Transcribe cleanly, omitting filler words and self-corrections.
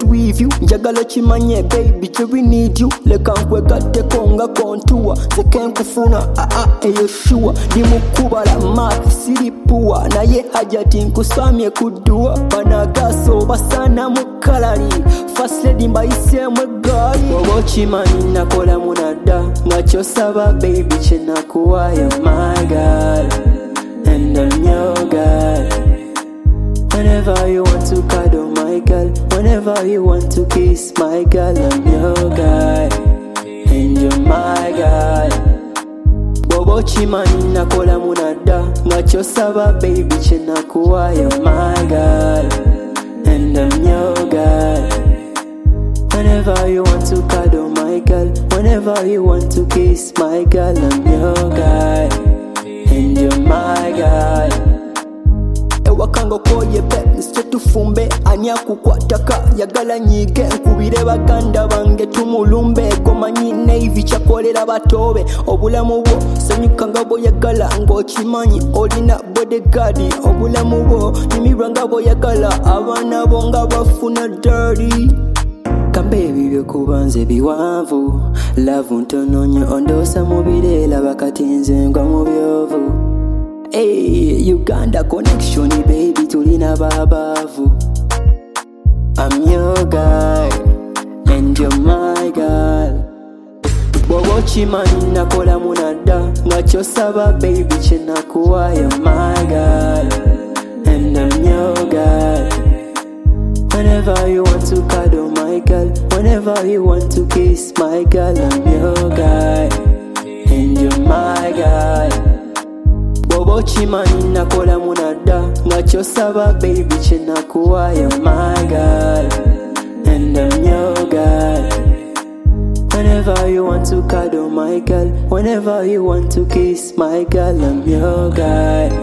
with you. Njagala chimanye baby till we need you. Leka nkwegate konga kontua. Zeke nkufuna eyo sure. Dimukubala math siripua. Na ye hajati nkusamye kudua. Banagaso basana mukalari. First lady mbaise mwegari. Wowo chimanyi nakola munada. Ngacho saba baby chena kuwaya my girl. And I'm your girl. Whenever you want to cuddle my girl, whenever you want to kiss my girl, I'm your guy, and you're my guy. Wowo chimanyi nakola munada, ngacho saba baby chena kuwaya my girl, and I'm your guy. Whenever you want to cuddle my girl, whenever you want to kiss my girl, I'm your guy, and you're my guy. Wakango koye pe tufumbe anya kukwataka yagala nyige nkubire baganda bange tumulumbe gomanyi navy chakolera batobe obulamu bwo sanyukanga bo yagala ngokimanyi olina bodyguard obulamu bwo nimiranga bo yagala abana bonga bafuna dirty kambe bibyo kubanze biwanvu love ntononye ondosa mubirela bakatinze ngwa mu byovu. Hey, Uganda connection, baby, tulina babavu. I'm your guy, and you're my girl. Wowo chimanyi nakola munada, ngacho saba baby chena kuwaya my girl, and I'm your guy. Whenever you want to cuddle my girl, whenever you want to kiss my girl, I'm your guy, and you're my guy. Wowo chimanyi nakola munada, ngacho saba baby chena kuwaya my girl, and I'm your guy. Whenever you want to cuddle my girl, whenever you want to kiss my girl, I'm your guy,